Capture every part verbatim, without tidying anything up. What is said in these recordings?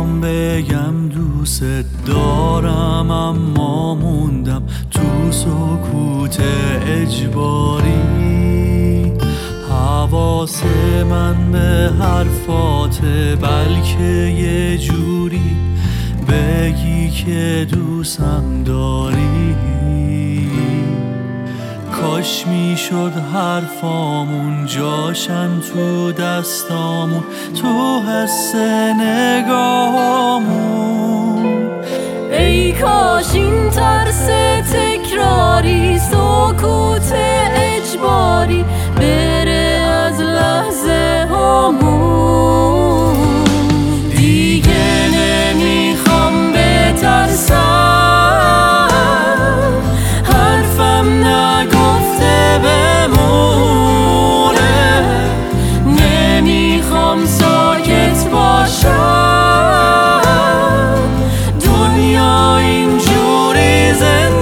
میخوام بگم دوست دارم، اما موندم تو سکوت اجباری. حواس من به حرفاته، بلکه یه جوری بگی که دوستم داری. کاش میشد حرفامون جاشن تو دستامون، تو حس نگاهامون. ای کاش این ترس تکراری، سکوت اجباری بره از لحظه هامون. دیگه نمیخوام بترسم، حرفم نگفته بمونه. نمیخوام ساکت باشم، دنیا اینجوری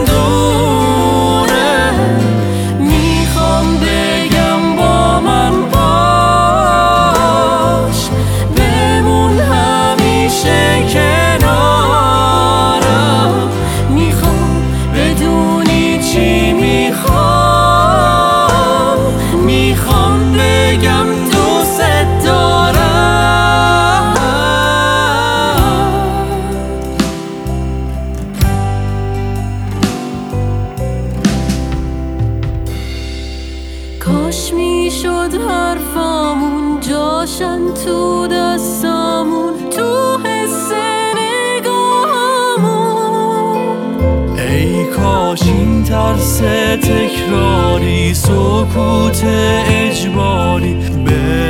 زندونه. میخوام بگم با من باش، بمون همیشه کنارم. میخوام بدونی چی میخوام، میخوام بگم دوست دارم. کاش میشد حرفامون جاشن تو دستامون، تو حس نگاهامون. ای کاش این ترس تکراری، سکوت اجباری